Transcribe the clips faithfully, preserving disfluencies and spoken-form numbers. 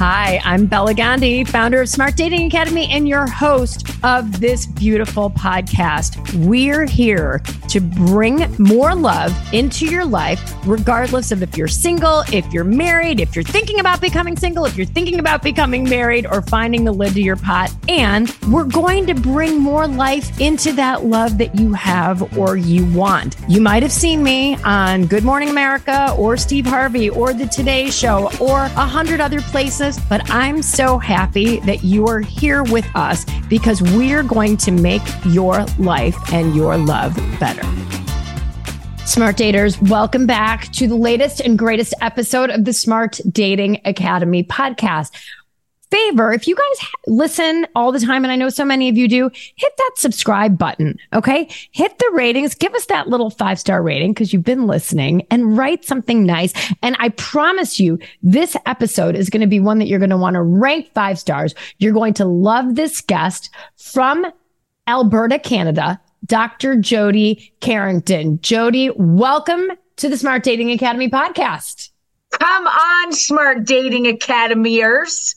Hi, I'm Bella Gandhi, founder of Smart Dating Academy and your host of this beautiful podcast. We're here to bring more love into your life, regardless of if you're single, if you're married, if you're thinking about becoming single, if you're thinking about becoming married or finding the lid to your pot. And we're going to bring more life into that love that you have or you want. You might have seen me on Good Morning America or Steve Harvey or The Today Show or a hundred other places, but I'm so happy that you are here with us because we're going to make your life and your love better. Smart Daters, welcome back to the latest and greatest episode of the Smart Dating Academy podcast. Favor, if you guys listen all the time, and I know so many of you do, hit that subscribe button, okay? Hit the ratings, give us that little five-star rating because you've been listening, and write something nice. And I promise you, this episode is going to be one that you're going to want to rank five stars. You're going to love this guest from Alberta, Canada, Doctor Jody Carrington. Jody, welcome to the Smart Dating Academy podcast. Come on, Smart Dating Academyers.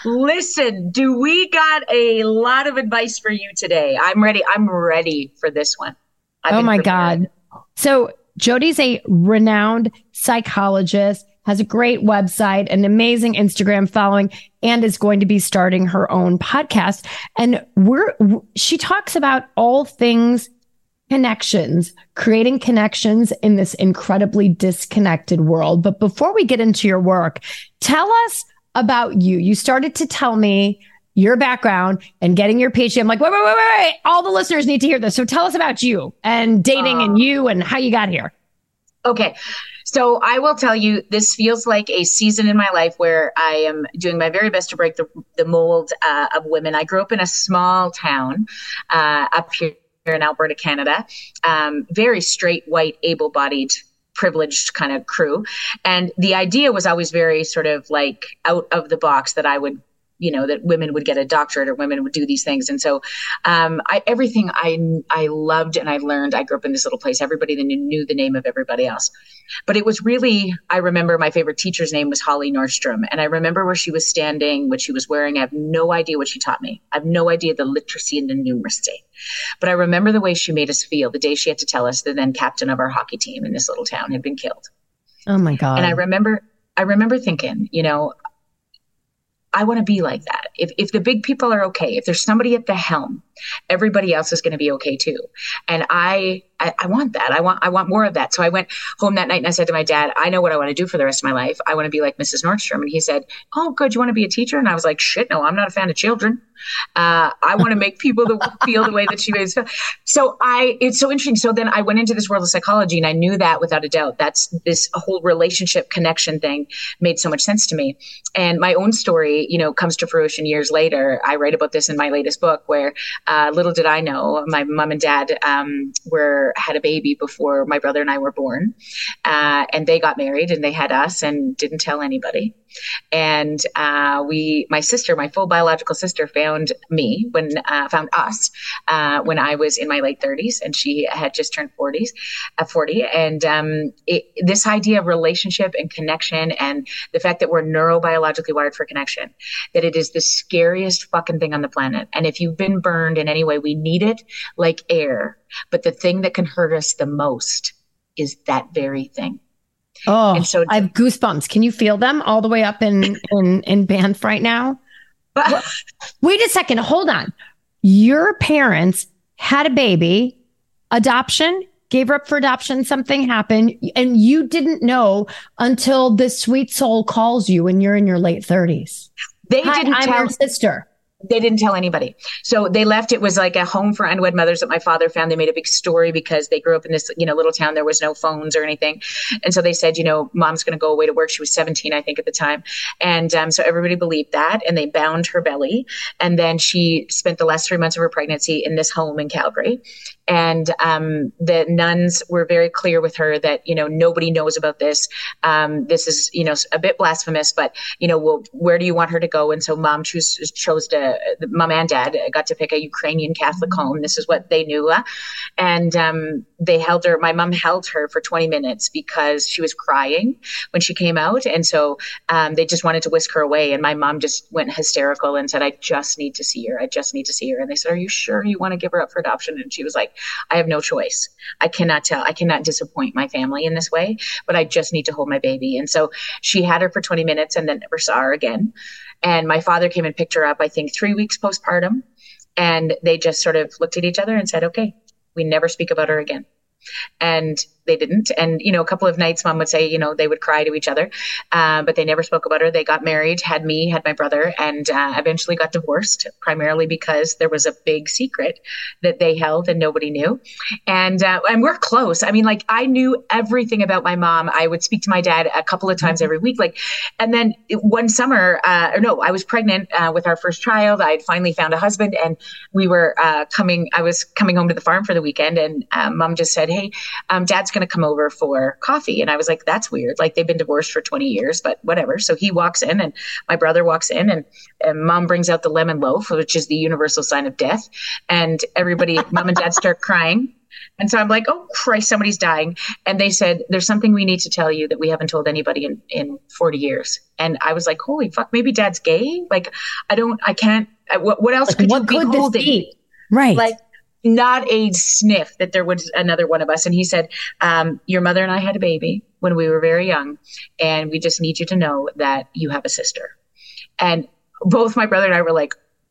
Listen, do we got a lot of advice for you today? I'm ready. I'm ready for this one. I've oh my prepared. God. So Jody's a renowned psychologist, has a great website, an amazing Instagram following, and is going to be starting her own podcast. And we're, she talks about all things connections, creating connections in this incredibly disconnected world. But before we get into your work, tell us about you. You started to tell me your background and getting your PhD. I'm like, wait, wait, wait, wait, wait. All the listeners need to hear this. So tell us about you and dating uh, and you and how you got here. Okay. So I will tell you, this feels like a season in my life where I am doing my very best to break the, the mold uh, of women. I grew up in a small town uh, up here in Alberta, Canada, um, very straight, white, able-bodied, privileged kind of crew. And the idea was always very sort of like out of the box that I would, you know, that women would get a doctorate or women would do these things. And so um, I, everything I, I loved and I learned, I grew up in this little place, everybody that knew the name of everybody else. But it was really, I remember my favorite teacher's name was Holly Nordstrom. And I remember where she was standing, what she was wearing. I have no idea what she taught me. I have no idea the literacy and the numeracy. But I remember the way she made us feel the day she had to tell us the then captain of our hockey team in this little town had been killed. Oh my God. And I remember, I remember thinking, you know, I want to be like that. If if the big people are okay, if there's somebody at the helm, everybody else is going to be okay too. And I, I, I want that. I want, I want more of that. So I went home that night and I said to my dad, I know what I want to do for the rest of my life. I want to be like Missus Nordstrom. And he said, oh, good. You want to be a teacher? And I was like, shit, no, I'm not a fan of children. Uh, I want to make people the, feel the way that she made us. So I, it's so interesting. So then I went into this world of psychology and I knew that without a doubt, that's this whole relationship connection thing made so much sense to me. And my own story, you know, comes to fruition years later. I write about this in my latest book where uh, little did I know, my mom and dad um, were had a baby before my brother and I were born. Uh, and they got married and they had us and didn't tell anybody. And uh, we, my sister, my full biological sister found me when, uh, found us uh, when I was in my late thirties and she had just turned forties, uh, forty. And um, it, this idea of relationship and connection and the fact that we're neurobiologically wired for connection, that it is the scariest fucking thing on the planet. And if you've been burned in any way, we need it like air. But the thing that can hurt us the most is that very thing. Oh, and so I have goosebumps. Can you feel them all the way up in, in, in Banff right now? Wait a second. Hold on. Your parents had a baby, adoption, gave her up for adoption. Something happened and you didn't know until this sweet soul calls you when you're in your late thirties. They Hi, didn't I'm tell your sister. They didn't tell anybody. So they left. It was like a home for unwed mothers that my father found. They made a big story because they grew up in this, you know, little town. There was no phones or anything. And so they said, you know, mom's going to go away to work. She was seventeen, I think, at the time. And um, so everybody believed that. And they bound her belly. And then she spent the last three months of her pregnancy in this home in Calgary. And um, the nuns were very clear with her that, you know, nobody knows about this. Um, this is, you know, a bit blasphemous, but, you know, well, where do you want her to go? And so mom choose, chose to a, the mom and dad got to pick a Ukrainian Catholic home. This is what they knew. Uh, and um, they held her, my mom held her for twenty minutes because she was crying when she came out. And so um, they just wanted to whisk her away. And my mom just went hysterical and said, I just need to see her. I just need to see her. And they said, are you sure you want to give her up for adoption? And she was like, I have no choice. I cannot tell. I cannot disappoint my family in this way, but I just need to hold my baby. And so she had her for twenty minutes and then never saw her again. And my father came and picked her up, I think three weeks postpartum. And they just sort of looked at each other and said, okay, we never speak about her again. And they didn't. And, you know, a couple of nights mom would say, you know, they would cry to each other, uh, but they never spoke about her. They got married, had me, had my brother, and uh, eventually got divorced, primarily because there was a big secret that they held and nobody knew. And, uh, and we're close. I mean, like I knew everything about my mom. I would speak to my dad a couple of times every week. Like, and then one summer, uh, or no, I was pregnant uh, with our first child. I had finally found a husband and we were uh, coming, I was coming home to the farm for the weekend and um, mom just said, hey, um, dad's going to come over for coffee. And I was like, that's weird. Like they've been divorced for twenty years, but whatever. So he walks in and my brother walks in and, and mom brings out the lemon loaf, which is the universal sign of death. And everybody, mom and dad start crying. And so I'm like, oh Christ, somebody's dying. And they said, there's something we need to tell you that we haven't told anybody in, in forty years. And I was like, holy fuck, maybe dad's gay. Like, I don't, I can't, I, what, what else like, could what you could be holding? This be? Right. Like, not a sniff that there was another one of us. And he said, um, your mother and I had a baby when we were very young. And we just need you to know that you have a sister. And both my brother and I were like,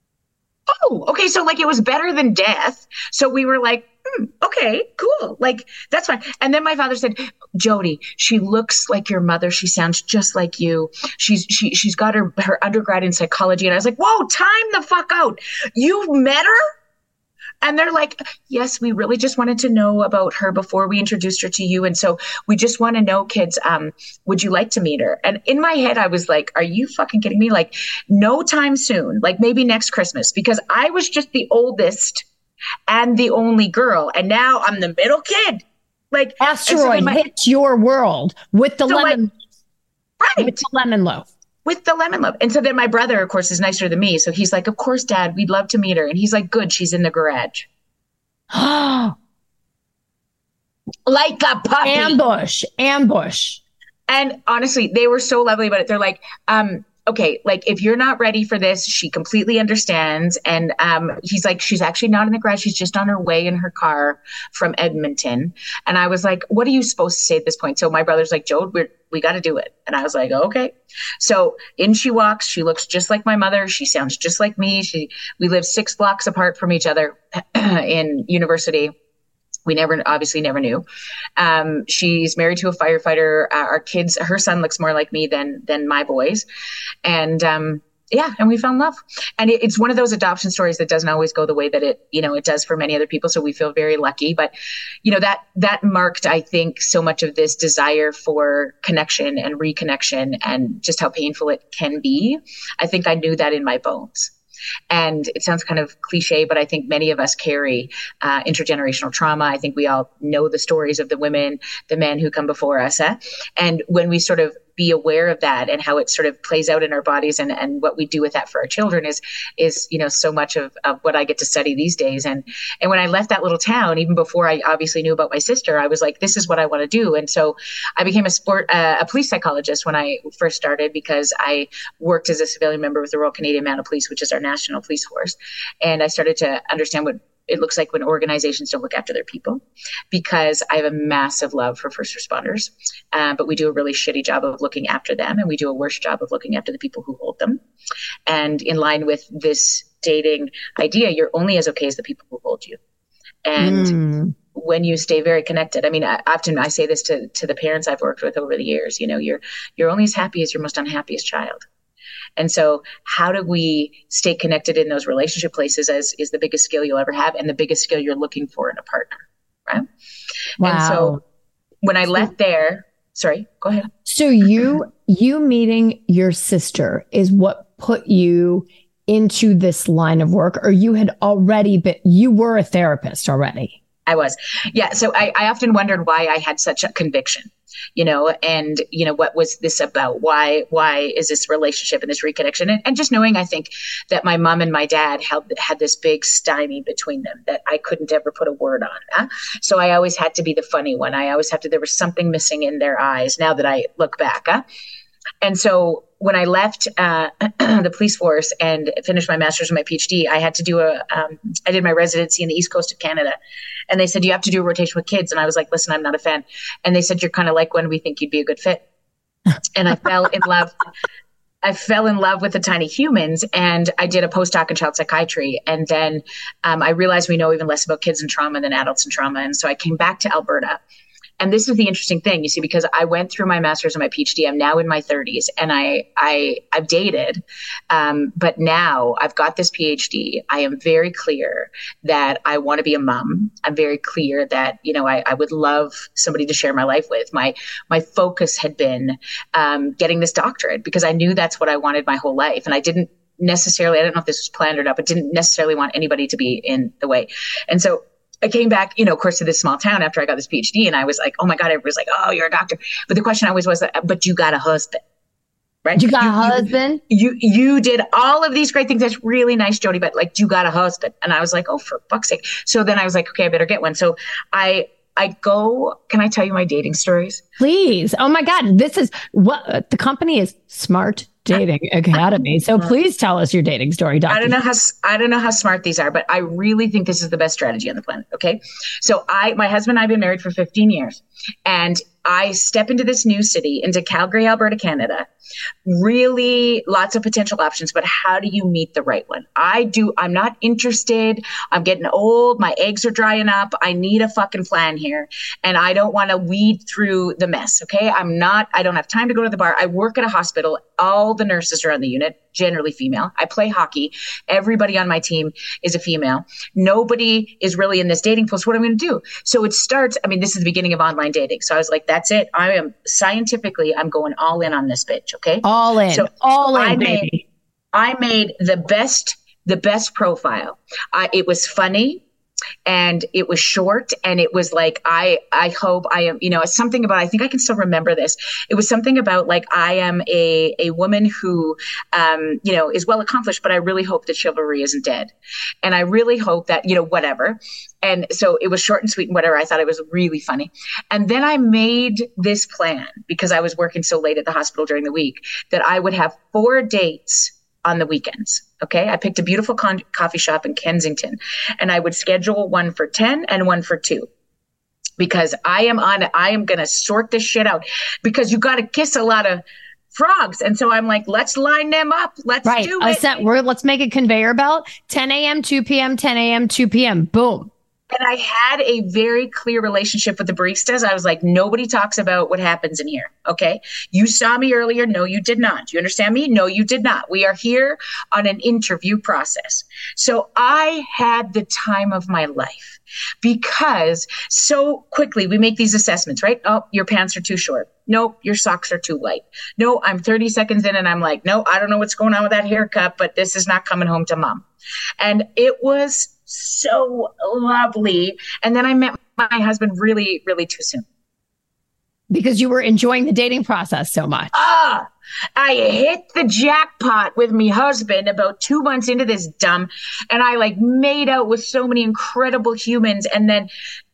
oh, okay. So like it was better than death. So we were like, hmm, okay, cool. Like that's fine. And then my father said, Jody, she looks like your mother. She sounds just like you. She's, she, she's got her, her undergrad in psychology. And I was like, whoa, time the fuck out. You've met her? And they're like, yes, we really just wanted to know about her before we introduced her to you. And so we just want to know, kids, um, would you like to meet her? And in my head, I was like, are you fucking kidding me? Like, no time soon, like maybe next Christmas, because I was just the oldest and the only girl. And now I'm the middle kid. Like, asteroid so my, hits your world with the so lemon, like, right. with the lemon loaf. With the lemon loaf. And so then my brother, of course, is nicer than me. So he's like, of course, Dad, we'd love to meet her. And he's like, good, she's in the garage. Like a puppy. Ambush, ambush. And honestly, they were so lovely about it. They're like, um, okay, like if you're not ready for this, she completely understands. And um, he's like, she's actually not in the garage. She's just on her way in her car from Edmonton. And I was like, what are you supposed to say at this point? So my brother's like, Joe, we're, we got to do it. And I was like, okay. So in she walks. She looks just like my mother. She sounds just like me. She, we live six blocks apart from each other in university. We never, obviously never knew. Um, she's married to a firefighter. Uh, our kids, her son looks more like me than, than my boys. And, um, yeah, and we fell in love. And it, it's one of those adoption stories that doesn't always go the way that it, you know, it does for many other people. So we feel very lucky. But, you know, that, that marked, I think, so much of this desire for connection and reconnection and just how painful it can be. I think I knew that in my bones. And it sounds kind of cliche, but I think many of us carry uh, intergenerational trauma. I think we all know the stories of the women, the men who come before us. Eh? And when we sort of be aware of that and how it sort of plays out in our bodies and, and what we do with that for our children is, is, you know, so much of, of what I get to study these days. And, and when I left that little town, even before I obviously knew about my sister, I was like, this is what I want to do. And so I became a sport, uh, a police psychologist when I first started because I worked as a civilian member with the Royal Canadian Mounted Police, which is our national police force. And I started to understand what it looks like when organizations don't look after their people, because I have a massive love for first responders, uh, but we do a really shitty job of looking after them, and we do a worse job of looking after the people who hold them. And in line with this dating idea, you're only as okay as the people who hold you. And mm. when you stay very connected, I mean, I, often I say this to, to the parents I've worked with over the years, you know, you're, you're only as happy as your most unhappiest child. And so how do we stay connected in those relationship places as is the biggest skill you'll ever have and the biggest skill you're looking for in a partner, right? Wow. And so when I left there, sorry, go ahead. So you, you meeting your sister is what put you into this line of work, or you had already been, you were a therapist already? I was. Yeah. So I, I often wondered why I had such a conviction, you know, and, you know, what was this about? Why, why is this relationship and this reconnection? And, and just knowing, I think that my mom and my dad had, had this big stymie between them that I couldn't ever put a word on. Huh? So I always had to be the funny one. I always had to, there was something missing in their eyes now that I look back. Huh? And so when I left uh, the police force and finished my master's and my PhD, I had to do a, um, I did my residency in the East Coast of Canada. And they said, you have to do a rotation with kids. And I was like, listen, I'm not a fan. And they said, you're kind of like when we think you'd be a good fit. And I fell in love. I fell in love with the tiny humans, and I did a postdoc in child psychiatry. And then um, I realized we know even less about kids and trauma than adults and trauma. And so I came back to Alberta. And this is the interesting thing, you see, because I went through my master's and my PhD. I'm now in my thirties, and I, I, I've dated, um, but now I've got this PhD. I am very clear that I want to be a mom. I'm very clear that, you know, I, I would love somebody to share my life with. My, my focus had been um, getting this doctorate because I knew that's what I wanted my whole life. And I didn't necessarily, I don't know if this was planned or not, but didn't necessarily want anybody to be in the way. And so I came back, you know, of course, to this small town after I got this PhD, and I was like, oh my God, everybody was like, oh, you're a doctor. But the question always was, but you got a husband, right? You got you, a husband? You, you you did all of these great things. That's really nice, Jody, but like, you got a husband. And I was like, oh, for fuck's sake. So then I was like, okay, I better get one. So I, I go, can I tell you my dating stories? Please. Oh my God. This is what the company is Smart Dating Academy. So please tell us your dating story, Doctor. I don't know how I don't know how smart these are, but I really think this is the best strategy on the planet. Okay. So I, my husband and I have been married for fifteen years, and I step into this new city, into Calgary, Alberta, Canada. Really lots of potential options, but how do you meet the right one? I do. I'm not interested. I'm getting old. My eggs are drying up. I need a fucking plan here. And I don't want to weed through the mess. Okay. I'm not, I don't have time to go to the bar. I work at a hospital. All the nurses are on the unit, generally female. I play hockey. Everybody on my team is a female. Nobody is really in this dating pool. So what am I going to do? So it starts, I mean, this is the beginning of online dating. So I was like, that's it. I am scientifically, I'm going all in on this bitch. Okay. All in, so all in, I baby. Made, I made the best, the best profile. I, it was funny. And it was short, and it was like, I, I hope I am, you know, it's something about, I think I can still remember this. It was something about like, I am a, a woman who, um, you know, is well accomplished, but I really hope that chivalry isn't dead. And I really hope that, you know, whatever. And so it was short and sweet and whatever. I thought it was really funny. And then I made this plan because I was working so late at the hospital during the week that I would have four dates on the weekends. Okay. I picked a beautiful con- coffee shop in Kensington, and I would schedule one for ten and one for two, because I am on, I am going to sort this shit out, because you got to kiss a lot of frogs. And so I'm like, let's line them up. Let's right. do I it. said, we're, let's make a conveyor belt. ten a.m., two p.m., ten a.m., two p.m. Boom. And I had a very clear relationship with the baristas. I was like, nobody talks about what happens in here. Okay. You saw me earlier. No, you did not. Do you understand me? No, you did not. We are here on an interview process. So I had the time of my life, because so quickly we make these assessments, right? Oh, your pants are too short. Nope, your socks are too light. No, I'm thirty seconds in and I'm like, no, I don't know what's going on with that haircut, but this is not coming home to mom. And it was so lovely. And then I met my husband really, really too soon. Because you were enjoying the dating process so much. Ah, I hit the jackpot with my husband about two months into this dumb. And I like made out with so many incredible humans, and then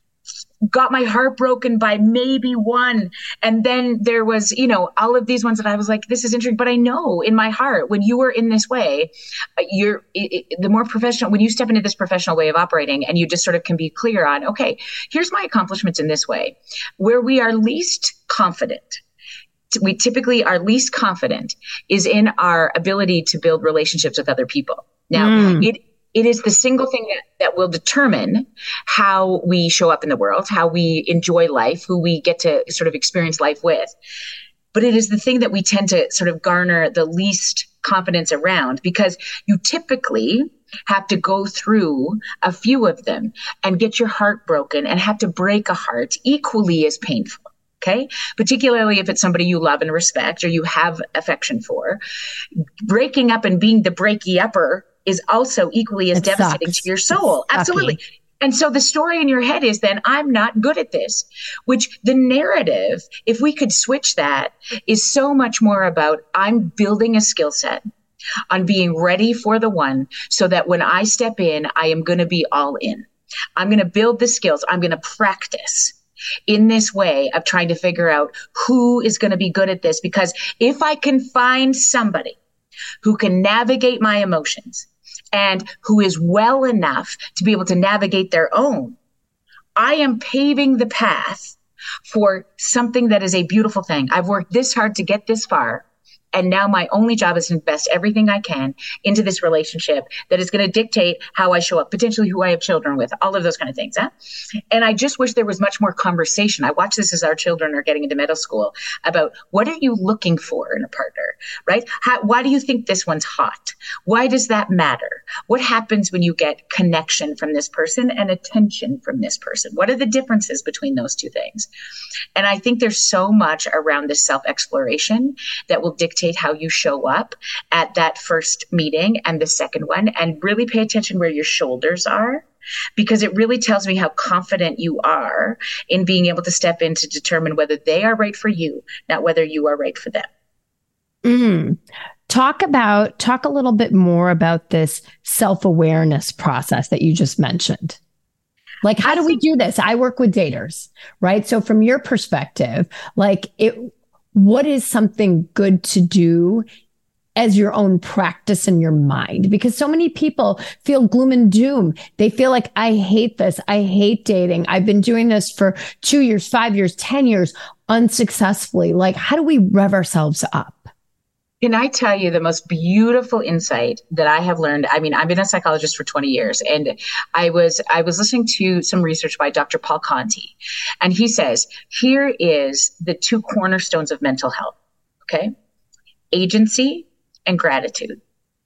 got my heart broken by maybe one. And then there was, you know, all of these ones that I was like, this is interesting. But I know in my heart, when you are in this way, you're it, it, the more professional, when you step into this professional way of operating, and you just sort of can be clear on, okay, here's my accomplishments in this way. Where we are least confident, we typically are least confident is in our ability to build relationships with other people. Now, mm. it It is the single thing that, that will determine how we show up in the world, how we enjoy life, who we get to sort of experience life with. But it is the thing that we tend to sort of garner the least confidence around, because you typically have to go through a few of them and get your heart broken and have to break a heart equally as painful. Okay. Particularly if it's somebody you love and respect or you have affection for. Breaking up and being the breaky upper is also equally as it devastating sucks. to your soul. It's Absolutely. sucky. And so the story in your head is then I'm not good at this, which the narrative, if we could switch that, is so much more about I'm building a skill set on being ready for the one so that when I step in, I am going to be all in. I'm going to build the skills. I'm going to practice in this way of trying to figure out who is going to be good at this. Because if I can find somebody who can navigate my emotions and who is well enough to be able to navigate their own, I am paving the path for something that is a beautiful thing. I've worked this hard to get this far. And now my only job is to invest everything I can into this relationship that is going to dictate how I show up, potentially who I have children with, all of those kind of things. Huh? And I just wish there was much more conversation. I watch this as our children are getting into middle school about what are you looking for in a partner, right? How, why do you think this one's hot? Why does that matter? What happens when you get connection from this person and attention from this person? What are the differences between those two things? And I think there's so much around this self-exploration that will dictate how you show up at that first meeting and the second one, and really pay attention where your shoulders are, because it really tells me how confident you are in being able to step in to determine whether they are right for you, not whether you are right for them. Mm. Talk about, talk a little bit more about this self-awareness process that you just mentioned. Like, how I do think- we do this? I work with daters, right? So from your perspective, like it, what is something good to do as your own practice in your mind? Because so many people feel gloom and doom. They feel like, I hate this. I hate dating. I've been doing this for two years, five years, ten years unsuccessfully. Like, how do we rev ourselves up? Can I tell you the most beautiful insight that I have learned? I mean, I've been a psychologist for twenty years, and I was I was listening to some research by Doctor Paul Conti, and he says, here is the two cornerstones of mental health, okay? Agency and gratitude.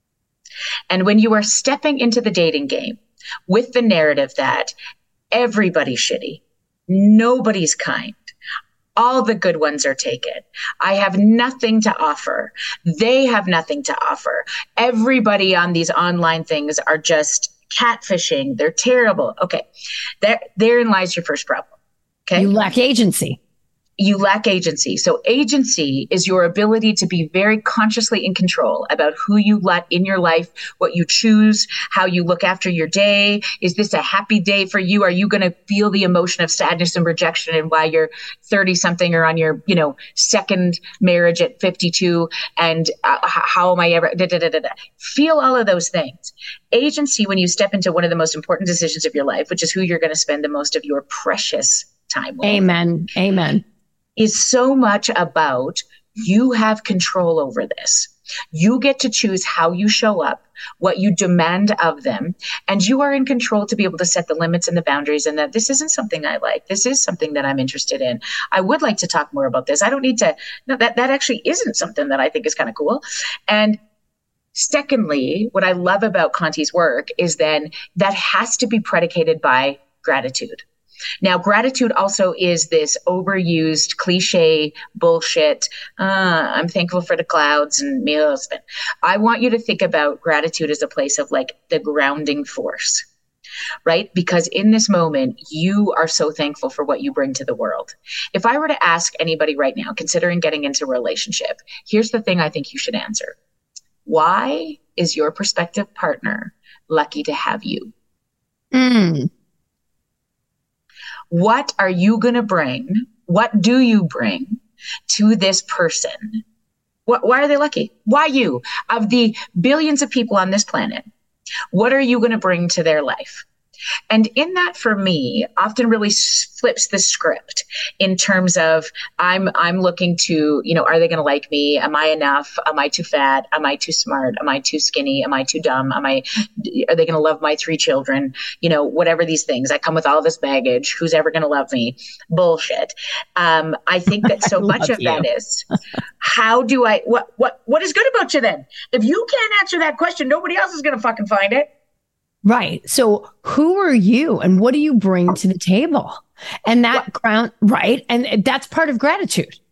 And when you are stepping into the dating game with the narrative that everybody's shitty, nobody's kind, all the good ones are taken, I have nothing to offer, they have nothing to offer, everybody on these online things are just catfishing, they're terrible. Okay, there, therein lies your first problem. Okay, you lack agency. You lack agency. So agency is your ability to be very consciously in control about who you let in your life, what you choose, how you look after your day. Is this a happy day for you? Are you going to feel the emotion of sadness and rejection and why you're thirty something or on your, you know, second marriage at fifty-two? And uh, how am I ever, da, da, da, da, da. Feel all of those things. Agency, when you step into one of the most important decisions of your life, which is who you're going to spend the most of your precious time with. Amen. Amen. Is so much about you have control over this. You get to choose how you show up, what you demand of them, and you are in control to be able to set the limits and the boundaries, and that this isn't something I like. This is something that I'm interested in. I would like to talk more about this. I don't need to, no, that, that actually isn't something that I think is kind of cool. And secondly, what I love about Conti's work is then that has to be predicated by gratitude. Now, gratitude also is this overused cliche bullshit. Uh, I'm thankful for the clouds and my husband. I want you to think about gratitude as a place of like the grounding force, right? Because in this moment, you are so thankful for what you bring to the world. If I were to ask anybody right now, considering getting into a relationship, here's the thing I think you should answer. Why is your prospective partner lucky to have you? Mm. What are you going to bring? What do you bring to this person? What, why are they lucky? Why you? Of the billions of people on this planet, what are you going to bring to their life? And in that, for me, often really flips the script in terms of I'm I'm looking to, you know, are they going to like me? Am I enough? Am I too fat? Am I too smart? Am I too skinny? Am I too dumb? Am I? Are they going to love my three children? You know, whatever these things. I come with all this baggage. Who's ever going to love me? Bullshit. Um, I think that so much of you. That is how do I? What what what is good about you then? If you can't answer that question, nobody else is going to fucking find it. Right. So who are you and what do you bring to the table? And that ground, right. And that's part of gratitude.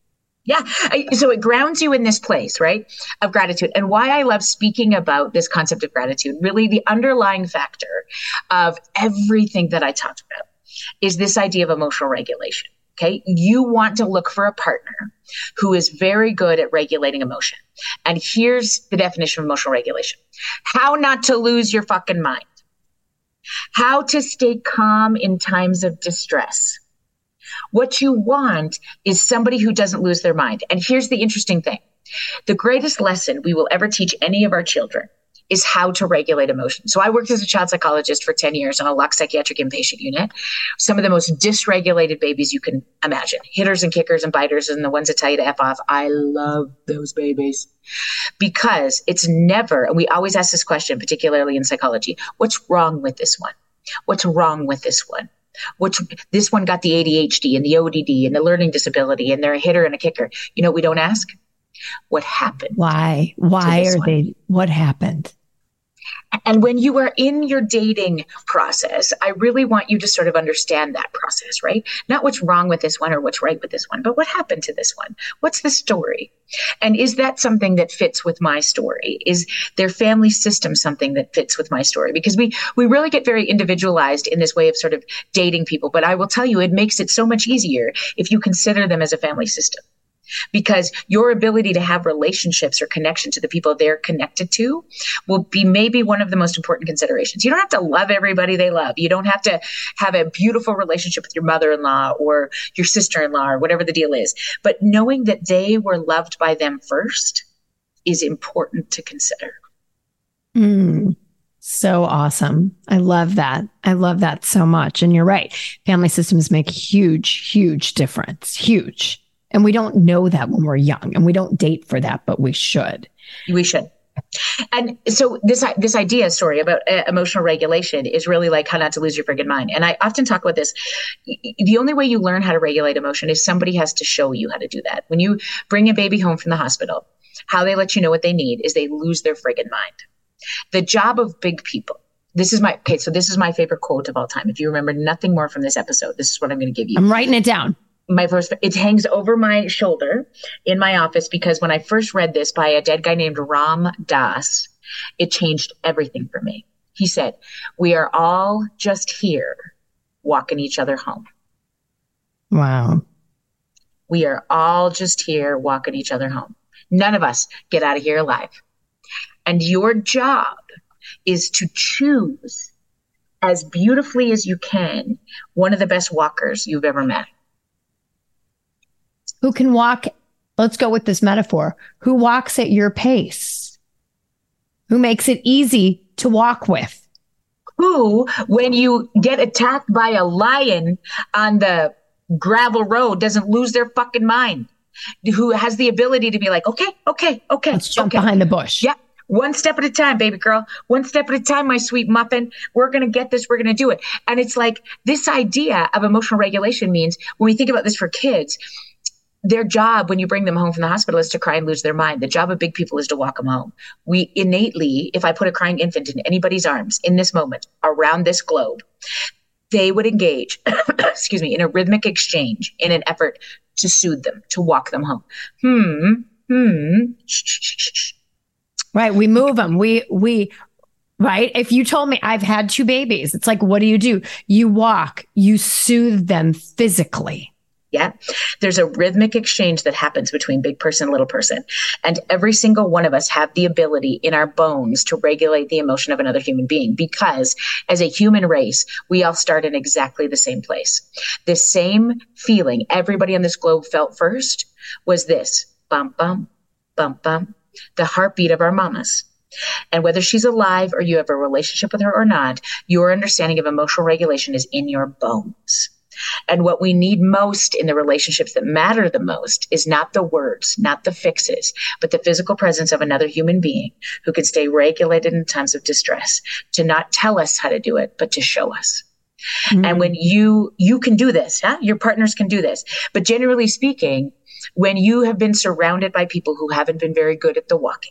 Yeah. I, so it grounds you in this place, right, of gratitude. And why I love speaking about this concept of gratitude, really the underlying factor of everything that I talked about is this idea of emotional regulation. Okay. You want to look for a partner who is very good at regulating emotion. And here's the definition of emotional regulation: how not to lose your fucking mind, how to stay calm in times of distress. What you want is somebody who doesn't lose their mind. And here's the interesting thing. The greatest lesson we will ever teach any of our children is how to regulate emotion. So I worked as a child psychologist for ten years on a Lux psychiatric inpatient unit. Some of the most dysregulated babies you can imagine. Hitters and kickers and biters and the ones that tell you to F off. I love those babies. Because it's never, and we always ask this question, particularly in psychology, what's wrong with this one? What's wrong with this one? Which this one got the A D H D and the O D D and the learning disability and they're a hitter and a kicker. You know what we don't ask? What happened? Why? Why are one? they? What happened? And when you are in your dating process, I really want you to sort of understand that process, right? Not what's wrong with this one or what's right with this one, but what happened to this one? What's the story? And is that something that fits with my story? Is their family system something that fits with my story? Because we, we really get very individualized in this way of sort of dating people. But I will tell you, it makes it so much easier if you consider them as a family system. Because your ability to have relationships or connection to the people they're connected to will be maybe one of the most important considerations. You don't have to love everybody they love. You don't have to have a beautiful relationship with your mother-in-law or your sister-in-law or whatever the deal is. But knowing that they were loved by them first is important to consider. Mm, so awesome. I love that. I love that so much. And you're right. Family systems make huge, huge difference. Huge. And we don't know that when we're young, and we don't date for that, but we should. We should. And so this this idea, story about uh, emotional regulation is really like how not to lose your friggin' mind. And I often talk about this. The only way you learn how to regulate emotion is somebody has to show you how to do that. When you bring a baby home from the hospital, how they let you know what they need is they lose their friggin' mind. The job of big people. This is my, okay, so this is my favorite quote of all time. If you remember nothing more from this episode, this is what I'm going to give you. I'm writing it down. My first, it hangs over my shoulder in my office because when I first read this by a dead guy named Ram Dass, it changed everything for me. He said, "We are all just here walking each other home." Wow. We are all just here walking each other home. None of us get out of here alive. And your job is to choose as beautifully as you can one of the best walkers you've ever met. Who can walk, let's go with this metaphor, who walks at your pace? Who makes it easy to walk with? Who, when you get attacked by a lion on the gravel road, doesn't lose their fucking mind? Who has the ability to be like, okay, okay, okay. Let's jump okay. behind the bush. Yeah. One step at a time, baby girl. One step at a time, my sweet muffin. We're going to get this. We're going to do it. And it's like this idea of emotional regulation means when we think about this for kids, their job when you bring them home from the hospital is to cry and lose their mind. The job of big people is to walk them home. We innately, if I put a crying infant in anybody's arms in this moment around this globe, they would engage, excuse me, in a rhythmic exchange in an effort to soothe them, to walk them home. Hmm, hmm, shh, shh, shh, shh. Right. We move them. We, we, right. If you told me I've had two babies, it's like, what do you do? You walk, you soothe them physically. Yeah. There's a rhythmic exchange that happens between big person and little person. And every single one of us have the ability in our bones to regulate the emotion of another human being because as a human race, we all start in exactly the same place. The same feeling everybody on this globe felt first was this bum, bum, bum, bum, the heartbeat of our mamas. And whether she's alive or you have a relationship with her or not, your understanding of emotional regulation is in your bones. And what we need most in the relationships that matter the most is not the words, not the fixes, but the physical presence of another human being who can stay regulated in times of distress, to not tell us how to do it, but to show us. Mm-hmm. And when you, you can do this, huh? Your partners can do this. But generally speaking, when you have been surrounded by people who haven't been very good at the walking,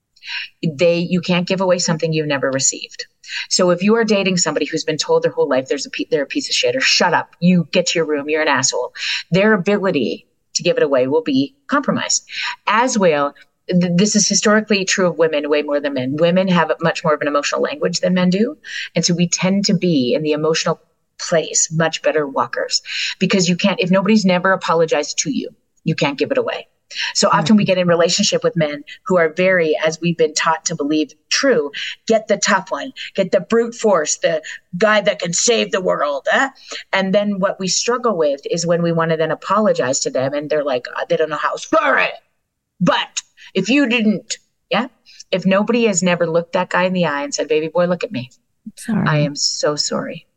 they, you can't give away something you've never received. So if you are dating somebody who's been told their whole life there's a they're a piece of shit or shut up, you get to your room, you're an asshole, their ability to give it away will be compromised. As will, this is historically true of women way more than men. Women have much more of an emotional language than men do. And so we tend to be in the emotional place much better walkers, because you can't, if nobody's never apologized to you, you can't give it away. So often we get in relationship with men who are very, as we've been taught to believe true, get the tough one, get the brute force, the guy that can save the world. Eh? And then what we struggle with is when we want to then apologize to them and they're like, oh, they don't know how. Sorry, but if you didn't, yeah, if nobody has never looked that guy in the eye and said, baby boy, look at me. Sorry. I am so sorry.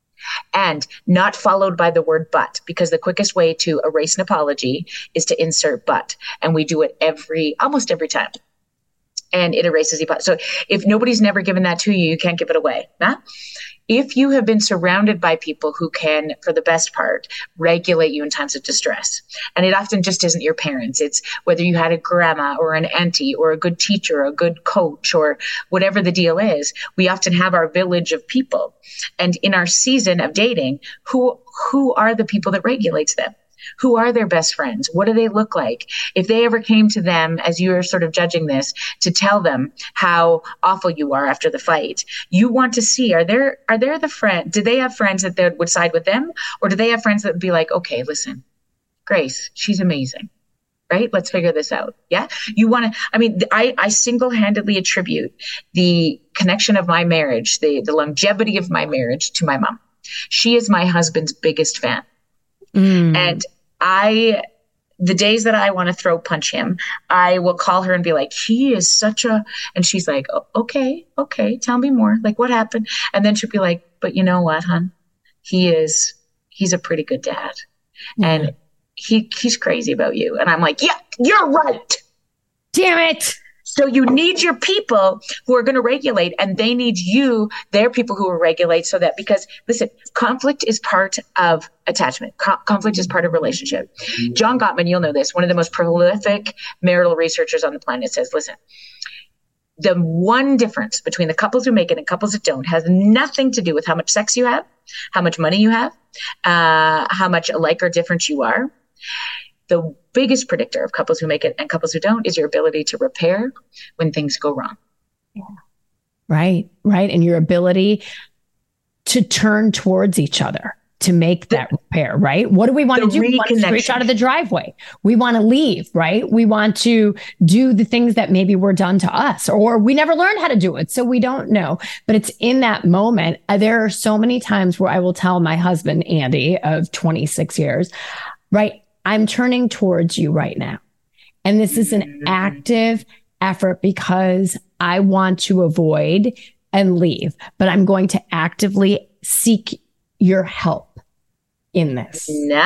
And not followed by the word but, because the quickest way to erase an apology is to insert but. And we do it every, almost every time. And it erases the apology. So if nobody's never given that to you, you can't give it away. Huh? If you have been surrounded by people who can, for the best part, regulate you in times of distress, and it often just isn't your parents. It's whether you had a grandma or an auntie or a good teacher or a good coach or whatever the deal is, we often have our village of people. And in our season of dating, who who are the people that regulates them? Who are their best friends? What do they look like? If they ever came to them, as you're sort of judging this, to tell them how awful you are after the fight, you want to see, are there, are there the friend, do they have friends that they would side with them? Or do they have friends that would be like, okay, listen, Grace, she's amazing, right? Let's figure this out. Yeah. You want to, I mean, I, I single-handedly attribute the connection of my marriage, the, the longevity of my marriage to my mom. She is my husband's biggest fan. Mm. And I, the days that I want to throw punch him, I will call her and be like, he is such a, and she's like, oh, okay, okay, tell me more. Like, what happened? And then she'll be like, but you know what, hon? He is, he's a pretty good dad. Mm. And he, he's crazy about you. And I'm like, yeah, you're right. Damn it. So you need your people who are going to regulate, and they need you, their people who will regulate, so that, because listen, conflict is part of attachment. Co- conflict is part of relationship. Mm-hmm. John Gottman, you'll know this, one of the most prolific marital researchers on the planet, says, listen, the one difference between the couples who make it and couples that don't has nothing to do with how much sex you have, how much money you have, uh, how much alike or different you are. The biggest predictor of couples who make it and couples who don't is your ability to repair when things go wrong. Yeah. Right, right. And your ability to turn towards each other to make that the, repair, right? What do we want to do? We want to screech out of the driveway. We want to leave, right? We want to do the things that maybe were done to us, or we never learned how to do it, so we don't know. But it's in that moment. Uh, there are so many times where I will tell my husband, Andy, of twenty-six years, right? I'm turning towards you right now. And this is an active effort because I want to avoid and leave, but I'm going to actively seek your help in this.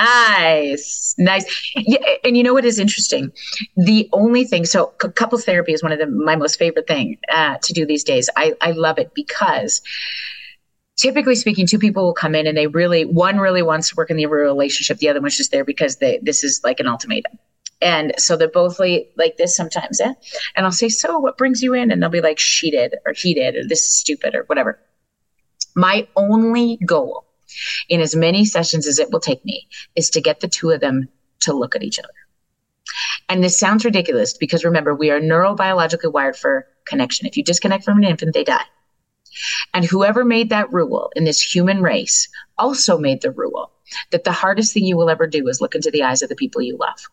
Nice. Nice. Yeah, and you know what is interesting? The only thing, so c- couples therapy is one of the, my most favorite thing uh, to do these days. I, I love it because typically speaking, two people will come in and they really, one really wants to work in the relationship. The other one's just there because they, this is like an ultimatum. And so they're both like, like this sometimes. Eh? And I'll say, so what brings you in? And they'll be like, she did, or he did, or this is stupid, or whatever. My only goal in as many sessions as it will take me is to get the two of them to look at each other. And this sounds ridiculous because remember, we are neurobiologically wired for connection. If you disconnect from an infant, they die. And whoever made that rule in this human race also made the rule that the hardest thing you will ever do is look into the eyes of the people you love.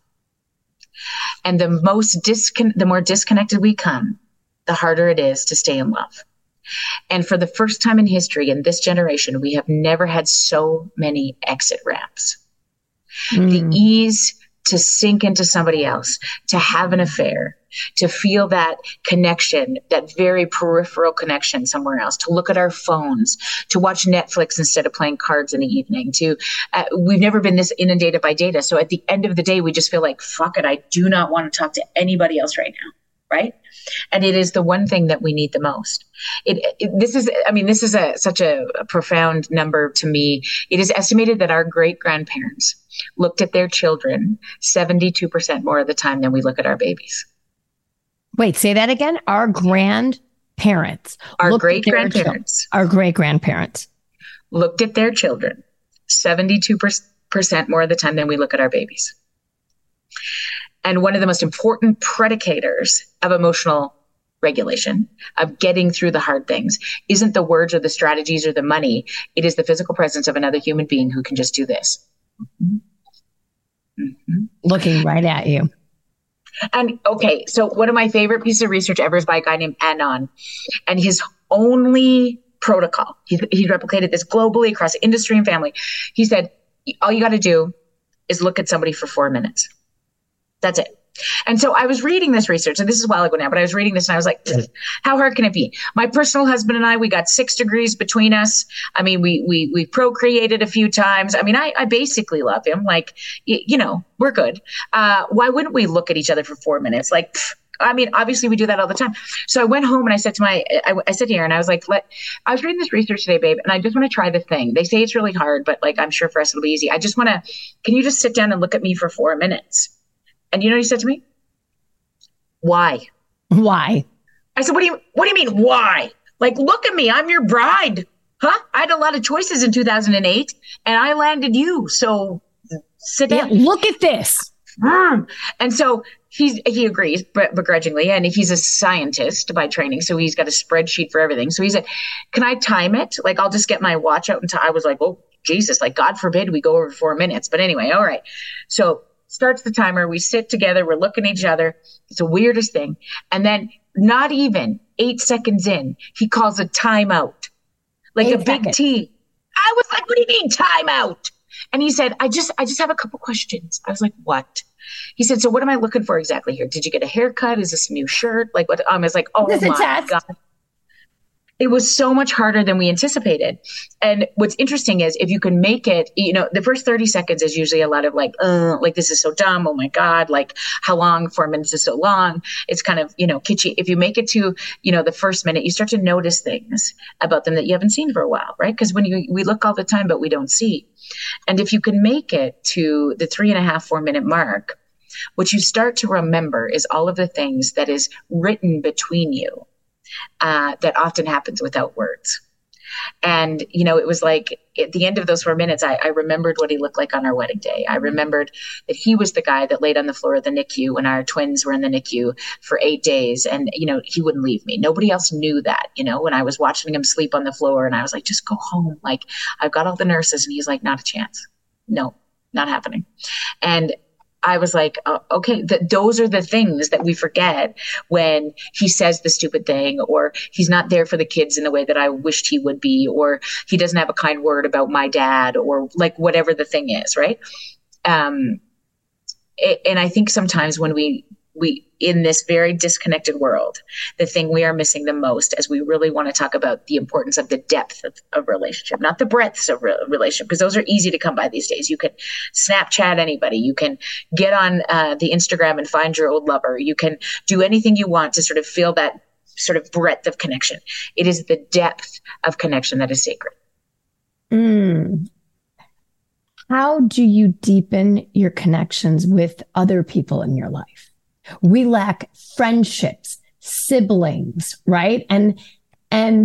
And the most discon- the more disconnected we come, the harder it is to stay in love. And for the first time in history, in this generation, we have never had so many exit ramps. Mm. The ease to sink into somebody else, to have an affair, to feel that connection, that very peripheral connection somewhere else, to look at our phones, to watch Netflix instead of playing cards in the evening, to, uh, we've never been this inundated by data. So at the end of the day, we just feel like, fuck it, I do not want to talk to anybody else right now. Right. And it is the one thing that we need the most. It, it this is, I mean, this is a, such a, a profound number to me. It is estimated that our great grandparents looked at their children seventy-two percent more of the time than we look at our babies. Wait, say that again. Our grandparents, our great grandparents, our great grandparents looked at their children seventy-two percent more of the time than we look at our babies. And one of the most important predicators of emotional regulation, of getting through the hard things, isn't the words or the strategies or the money. It is the physical presence of another human being who can just do this. Mm-hmm. Mm-hmm. Looking right at you. And okay, so one of my favorite pieces of research ever is by a guy named Anon. And his only protocol, he, he replicated this globally across industry and family. He said, all you got to do is look at somebody for four minutes. That's it. And so I was reading this research, and this is a while ago now, but I was reading this and I was like, how hard can it be? My personal husband and I, we got six degrees between us. I mean, we we we procreated a few times. I mean, I, I basically love him. Like, you, you know, we're good. Uh, why wouldn't we look at each other for four minutes? Like, pff, I mean, obviously we do that all the time. So I went home and I said to my, I, I said to Aaron, I was like, let, I was reading this research today, babe, and I just want to try the thing. They say it's really hard, but like, I'm sure for us it'll be easy. I just want to, can you just sit down and look at me for four minutes? And you know what he said to me? Why? Why? I said, what do you, what do you mean? Why? Like, look at me. I'm your bride. Huh? I had a lot of choices in two thousand eight and I landed you. So sit down. Yeah, look at this. Mm. And so he's, he agrees begrudgingly, and he's a scientist by training. So he's got a spreadsheet for everything. So he said, can I time it? Like, I'll just get my watch out until I was like, oh, Jesus, like, God forbid we go over four minutes. But anyway, all right. So starts the timer. We sit together. We're looking at each other. It's the weirdest thing. And then not even eight seconds in, he calls a timeout, like eight a seconds. Big T. I was like, what do you mean timeout? And he said, I just, I just have a couple questions. I was like, what? He said, so what am I looking for exactly here? Did you get a haircut? Is this a new shirt? Like what? Um, I was like, oh my God. It was so much harder than we anticipated. And what's interesting is if you can make it, you know, the first thirty seconds is usually a lot of like, uh, like, this is so dumb. Oh my God. Like, how long? Four minutes is so long. It's kind of, you know, kitschy. If you make it to, you know, the first minute, you start to notice things about them that you haven't seen for a while, right? Because when you, we look all the time, but we don't see. And if you can make it to the three and a half, four minute mark, what you start to remember is all of the things that is written between you. Uh, that often happens without words. And, you know, it was like at the end of those four minutes, I, I remembered what he looked like on our wedding day. I remembered that he was the guy that laid on the floor of the N I C U when our twins were in the N I C U for eight days. And, you know, he wouldn't leave me. Nobody else knew that, you know, when I was watching him sleep on the floor and I was like, just go home. Like, I've got all the nurses. And he's like, not a chance. No, not happening. And I was like, uh, okay, th- those are the things that we forget when he says the stupid thing, or he's not there for the kids in the way that I wished he would be, or he doesn't have a kind word about my dad, or like whatever the thing is, right? Um, it, and I think sometimes when we, we, in this very disconnected world, the thing we are missing the most as we really want to talk about the importance of the depth of, of relationship, not the breadths of re- relationship, because those are easy to come by these days. You can Snapchat anybody. You can get on uh, the Instagram and find your old lover. You can do anything you want to sort of feel that sort of breadth of connection. It is the depth of connection that is sacred. Mm. How do you deepen your connections with other people in your life? We lack friendships, siblings, right? And, and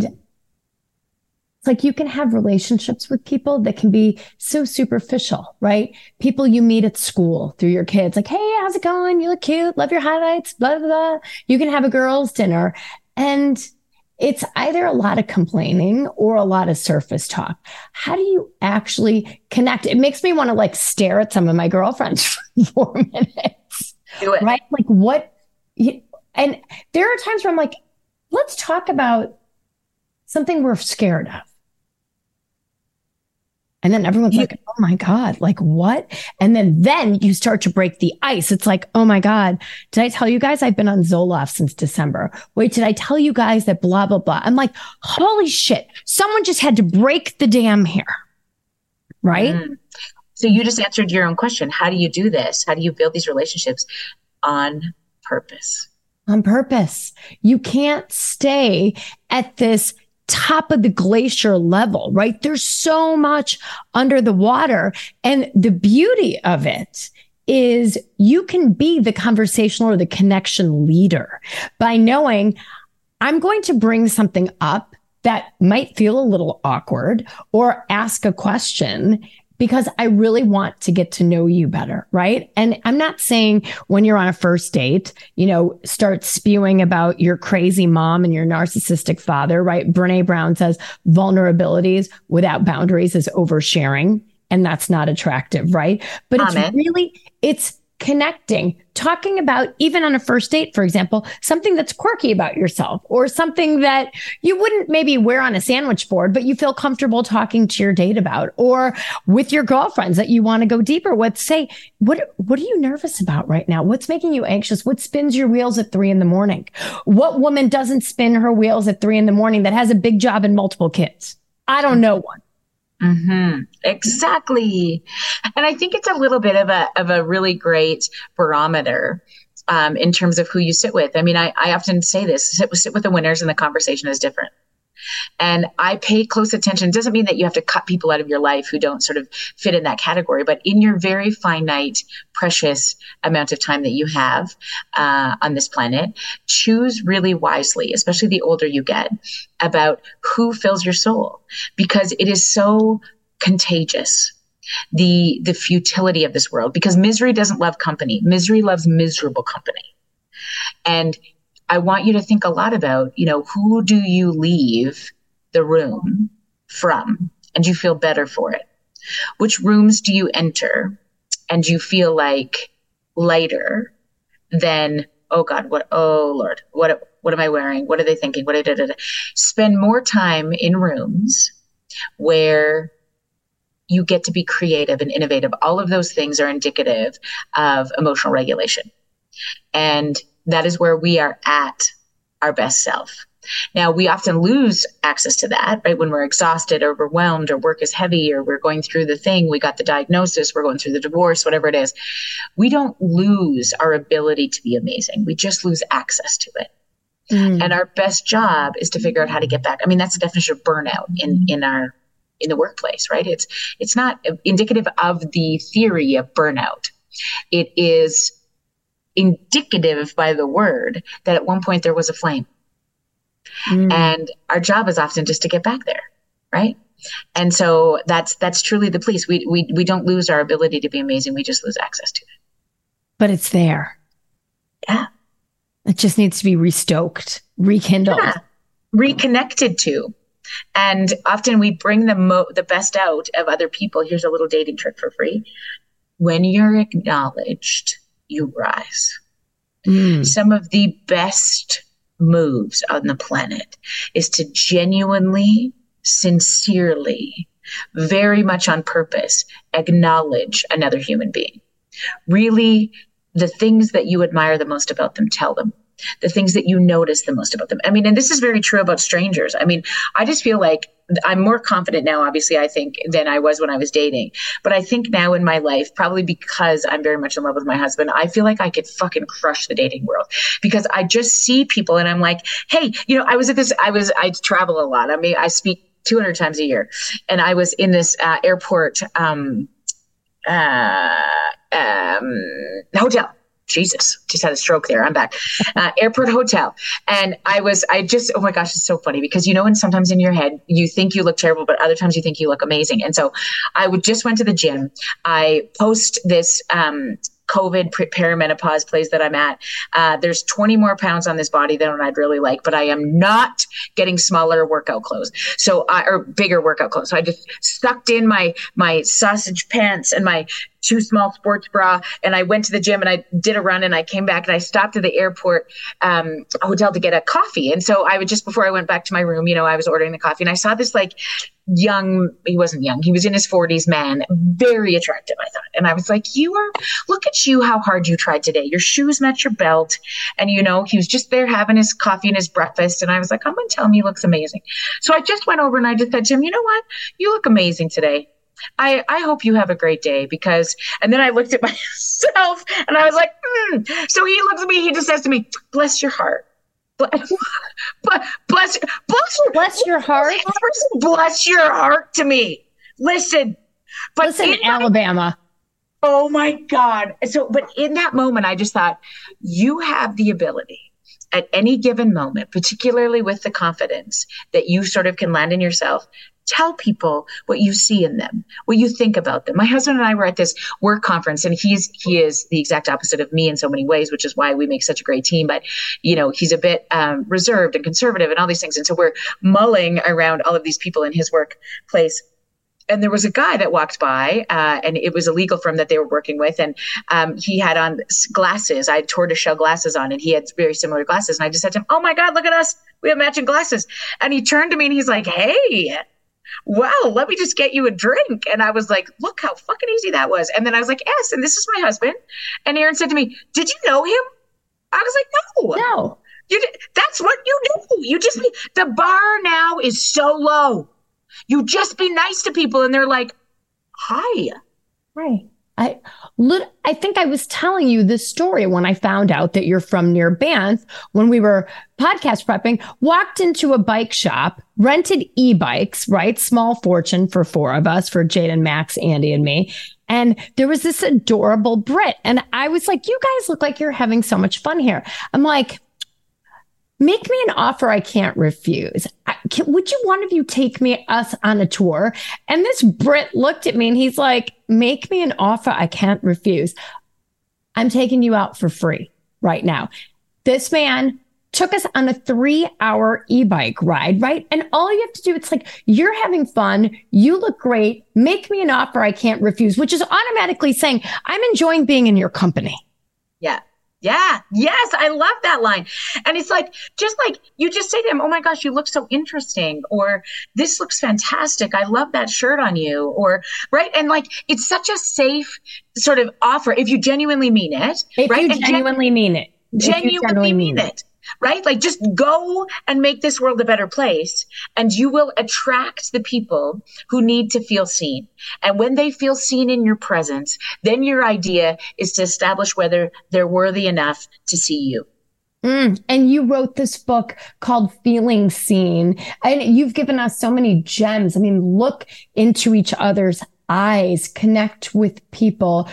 it's like you can have relationships with people that can be so superficial, right? People you meet at school through your kids, like, hey, how's it going? You look cute. Love your highlights, blah, blah, blah. You can have a girls' dinner. And it's either a lot of complaining or a lot of surface talk. How do you actually connect? It makes me want to like stare at some of my girlfriends for four minutes. Do it. Right? Like what? And there are times where I'm like, let's talk about something we're scared of. And then everyone's yeah. like, oh my God, like what? And then, then you start to break the ice. It's like, oh my God, did I tell you guys I've been on Zoloft since December? Wait, did I tell you guys that blah, blah, blah? I'm like, holy shit. Someone just had to break the dam here. Right? Mm. So you just answered your own question. How do you do this? How do you build these relationships on purpose? On purpose. You can't stay at this top of the glacier level, right? There's so much under the water. And the beauty of it is you can be the conversational or the connection leader by knowing I'm going to bring something up that might feel a little awkward or ask a question. because I really want to get to know you better, right? And I'm not saying when you're on a first date, you know, start spewing about your crazy mom and your narcissistic father, right? Brene Brown says vulnerabilities without boundaries is oversharing, and that's not attractive, right? But it's Amen. really, it's connecting, talking about, even on a first date, for example, something that's quirky about yourself or something that you wouldn't maybe wear on a sandwich board, but you feel comfortable talking to your date about, or with your girlfriends that you want to go deeper with. Say, what, what are you nervous about right now? What's making you anxious? What spins your wheels at three in the morning? What woman doesn't spin her wheels at three in the morning that has a big job and multiple kids? I don't know one. Mm-hmm. Exactly. And I think it's a little bit of a, of a really great barometer um, in terms of who you sit with. I mean, I, I often say this, sit, sit with the winners and the conversation is different. And I pay close attention. It doesn't mean that you have to cut people out of your life who don't sort of fit in that category, but in your very finite, precious amount of time that you have uh, on this planet, choose really wisely, especially the older you get, about who fills your soul, because it is so contagious. The, the futility of this world, because misery doesn't love company. Misery loves miserable company. And I want you to think a lot about, you know, who do you leave the room from and you feel better for it? Which rooms do you enter and you feel like lighter than, oh God, what, oh Lord, what, what am I wearing? What are they thinking? What, da, da, da. Spend more time in rooms where you get to be creative and innovative. All of those things are indicative of emotional regulation. And that is where we are at our best self. Now, we often lose access to that, right? When we're exhausted or overwhelmed or work is heavy or we're going through the thing, we got the diagnosis, we're going through the divorce, whatever it is. We don't lose our ability to be amazing. We just lose access to it. Mm. And our best job is to figure out how to get back. I mean, that's the definition of burnout in, in our, in the workplace, right? It's, it's not indicative of the theory of burnout. It is indicative by the word that at one point there was a flame. Mm. And our job is often just to get back there, right? And so that's that's truly the place. We we we don't lose our ability to be amazing. We just lose access to it. But it's there. Yeah. It just needs to be restoked, rekindled. Yeah. Reconnected to. And often we bring the mo- the best out of other people. Here's a little dating trick for free. When you're acknowledged, you rise. Mm. Some of the best moves on the planet is to genuinely, sincerely, very much on purpose, acknowledge another human being. Really, the things that you admire the most about them, tell them. The things that you notice the most about them. I mean, and this is very true about strangers. I mean, I just feel like I'm more confident now, obviously, I think, than I was when I was dating. But I think now in my life, probably because I'm very much in love with my husband, I feel like I could fucking crush the dating world because I just see people and I'm like, hey, you know, I was at this, I was, I travel a lot. I mean, I speak two hundred times a year and I was in this uh, airport um, uh, um, hotel. Jesus, just had a stroke there. I'm back. Uh, airport hotel. And I was, I just, oh my gosh, it's so funny because you know, when sometimes in your head, you think you look terrible, but other times you think you look amazing. And so I would just went to the gym. I post this, um, COVID perimenopause place that I'm at. Uh, there's twenty more pounds on this body than I'd really like, but I am not getting smaller workout clothes. So I, or bigger workout clothes. So I just sucked in my, my sausage pants and my too small sports bra. And I went to the gym and I did a run and I came back and I stopped at the airport um, hotel to get a coffee. And so I would just, before I went back to my room, you know, I was ordering the coffee and I saw this like young, he wasn't young, he was in his forties man, very attractive, I thought. And I was like, you are, look at you, how hard you tried today. Your shoes match your belt. And, you know, he was just there having his coffee and his breakfast. And I was like, I'm going to tell him he looks amazing. So I just went over and I just said to him, you know what? You look amazing today. I, I hope you have a great day because, and then I looked at myself and I was like, mm. So he looks at me, he just says to me, bless your heart. Bless, bless, bless, your, bless your heart. Bless your heart to me. Listen, but listen, in Alabama. My, oh my God. So, but in that moment, I just thought you have the ability at any given moment, particularly with the confidence that you sort of can land in yourself, tell people what you see in them, what you think about them. My husband and I were at this work conference, and he's he is the exact opposite of me in so many ways, which is why we make such a great team. But, you know, he's a bit um, reserved and conservative and all these things. And so we're mulling around all of these people in his workplace. And there was a guy that walked by, uh, and it was a legal firm that they were working with. And um, he had on glasses. I had tortoiseshell glasses on, and he had very similar glasses. And I just said to him, "Oh my God, look at us. We have matching glasses." And he turned to me and he's like, "Hey, wow, let me just get you a drink." And I was like, look how fucking easy that was. And then I was like, yes, and this is my husband. And Aaron said to me, "Did you know him?" I was like, no. No. You did, that's what you do. You just, the bar now is so low. You just be nice to people, and they're like, "Hi." Right. I, I think I was telling you this story when I found out that you're from near Banff, when we were podcast prepping, walked into a bike shop, rented e-bikes, right? Small fortune for four of us, for Jaden, Max, Andy, and me. And there was this adorable Brit. And I was like, "You guys look like you're having so much fun here." I'm like, "Make me an offer I can't refuse. I, can, would you one of you take me us on a tour?" And this Brit looked at me and he's like, "Make me an offer I can't refuse. I'm taking you out for free right now." This man took us on a three hour e-bike ride, right? And all you have to do, it's like, you're having fun. You look great. Make me an offer I can't refuse, which is automatically saying, I'm enjoying being in your company. Yeah. Yeah. Yes. I love that line. And it's like, just like you just say to him, "Oh my gosh, you look so interesting," or "This looks fantastic. I love that shirt on you," or right. And like, it's such a safe sort of offer if you genuinely mean it. If right? you And genuinely gen- mean it. Genuinely, genuinely mean it. it. Right? Like, just go and make this world a better place, and you will attract the people who need to feel seen. And when they feel seen in your presence, then your idea is to establish whether they're worthy enough to see you. Mm, and you wrote this book called Feeling Seen, and you've given us so many gems. I mean, look into each other's eyes, connect with people,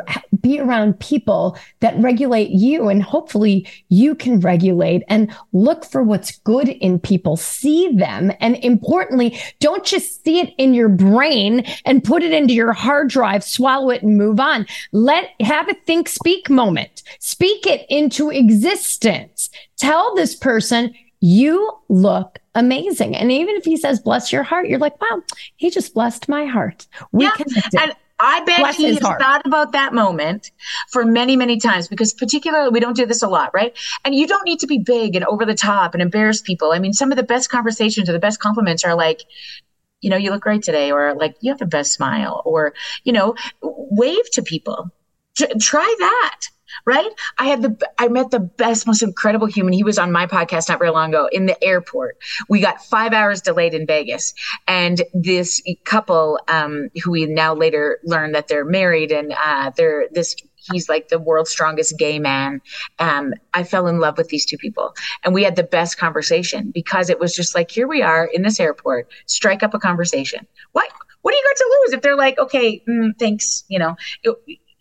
be around people that regulate you, and hopefully you can regulate, and look for what's good in people, see them. And importantly, don't just see it in your brain and put it into your hard drive, swallow it and move on. Let, have a think, speak moment, speak it into existence. Tell this person, "You look amazing." And even if he says, "Bless your heart," you're like, "Wow, he just blessed my heart." We yeah. connected. And I bet Bless he has heart. thought about that moment for many, many times, because particularly we don't do this a lot, right? And you don't need to be big and over the top and embarrass people. I mean, some of the best conversations or the best compliments are like, you know, "You look great today," or like, "You have the best smile," or, you know, wave to people. T- try that. Right? I had the, I met the best, most incredible human. He was on my podcast not very long ago in the airport. We got five hours delayed in Vegas. And this couple, um, who we now later learned that they're married, and, uh, they're this, he's like the world's strongest gay man. Um, I fell in love with these two people, and we had the best conversation, because it was just like, here we are in this airport, strike up a conversation. What, what do you got to lose if they're like, "Okay, mm, thanks," you know, it,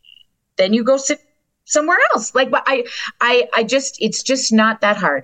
then you go sit somewhere else. Like, but I, I, I just, it's just not that hard.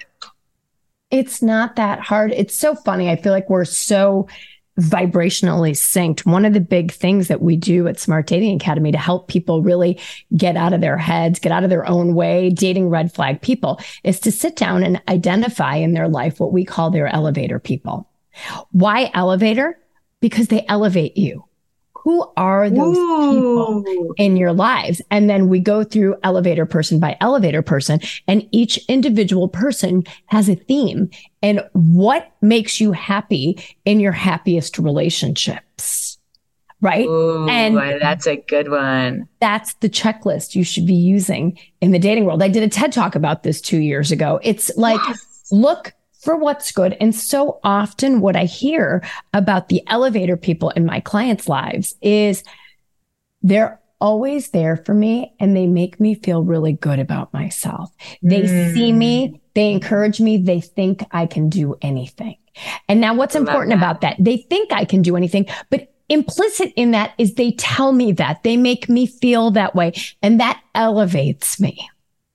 It's not that hard. It's so funny. I feel like we're so vibrationally synced. One of the big things that we do at Smart Dating Academy to help people really get out of their heads, get out of their own way, dating red flag people, is to sit down and identify in their life what we call their elevator people. Why elevator? Because they elevate you. Who are those Ooh. people in your lives? And then we go through elevator person by elevator person, and each individual person has a theme. And what makes you happy in your happiest relationships? Right? Ooh, and that's a good one. That's the checklist you should be using in the dating world. I did a TED Talk about this two years ago. It's like, yes. Look for what's good. And so often what I hear about the elevator people in my clients' lives is they're always there for me, and they make me feel really good about myself. They mm. see me, they encourage me, they think I can do anything. And now what's important that. about that? They think I can do anything, but implicit in that is they tell me that. They make me feel that way, and that elevates me.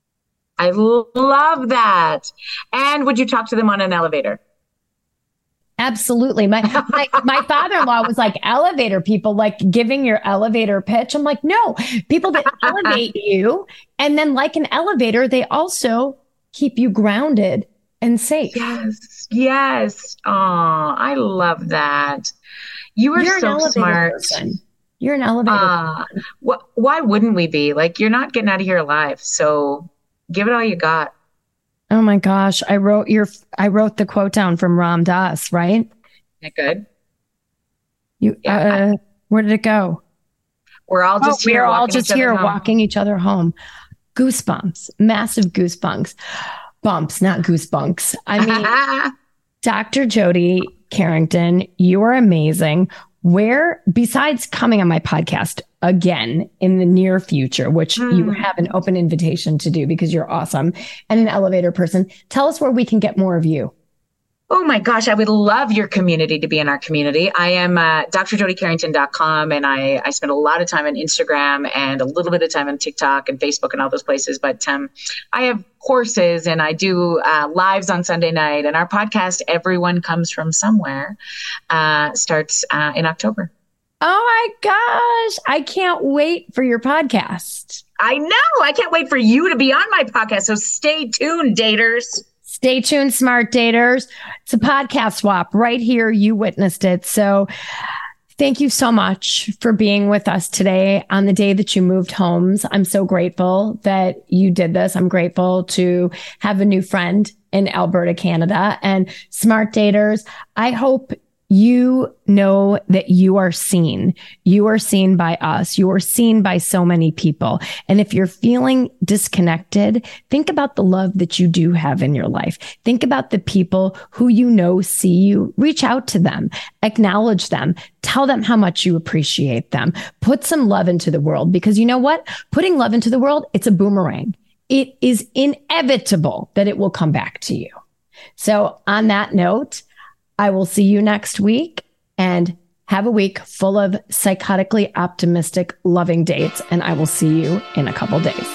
I love that. And would you talk to them on an elevator? Absolutely. My, my, my father-in-law was like, elevator people, like giving your elevator pitch. I'm like, no, people that elevate you. And then like an elevator, they also keep you grounded and safe. Yes. Yes. Oh, I love that. You are You're so smart. Person. You're an elevator. Uh, wh- why wouldn't we be? Like, you're not getting out of here alive. So give it all you got. Oh my gosh. I wrote your, I wrote the quote down from Ram Dass, right? That good? You, yeah. uh, where did it go? We're all just oh, here. We're all just here home. walking each other home. Goosebumps, massive goosebumps, bumps, not goosebumps. I mean, Doctor Jody Carrington, you are amazing. Where, besides coming on my podcast again in the near future, which mm. you have an open invitation to do because you're awesome and an elevator person, tell us where we can get more of you. Oh my gosh, I would love your community to be in our community. I am uh, D R Jody Carrington dot com, and I, I spend a lot of time on Instagram and a little bit of time on TikTok and Facebook and all those places. But um, I have courses and I do uh, lives on Sunday night. And our podcast, Everyone Comes From Somewhere, uh, starts uh, in October. Oh my gosh, I can't wait for your podcast. I know. I can't wait for you to be on my podcast. So stay tuned, daters. Stay tuned, smart daters. It's a podcast swap right here. You witnessed it. So thank you so much for being with us today on the day that you moved homes. I'm so grateful that you did this. I'm grateful to have a new friend in Alberta, Canada. And smart daters, I hope you know that you are seen. You are seen by us. You are seen by so many people. And if you're feeling disconnected, think about the love that you do have in your life. Think about the people who you know see you. Reach out to them. Acknowledge them. Tell them how much you appreciate them. Put some love into the world, because you know what? Putting love into the world, it's a boomerang. It is inevitable that it will come back to you. So on that note, I will see you next week, and have a week full of psychotically optimistic, loving dates. And I will see you in a couple days.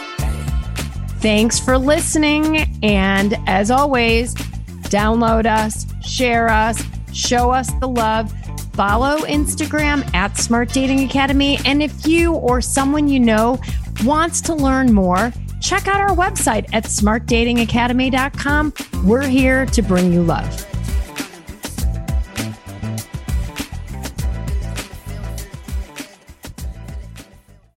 Thanks for listening. And as always, download us, share us, show us the love. Follow Instagram at Smart Dating Academy. And if you or someone you know wants to learn more, check out our website at smart dating academy dot com. We're here to bring you love.